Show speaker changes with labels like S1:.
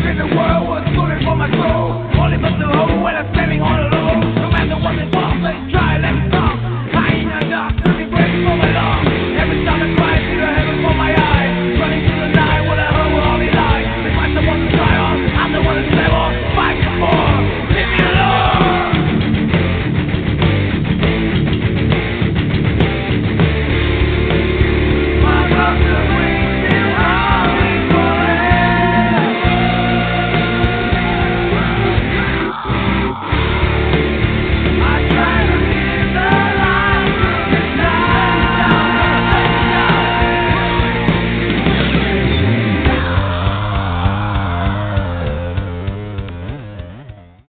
S1: in the world was good for my soul. Only but the whole when I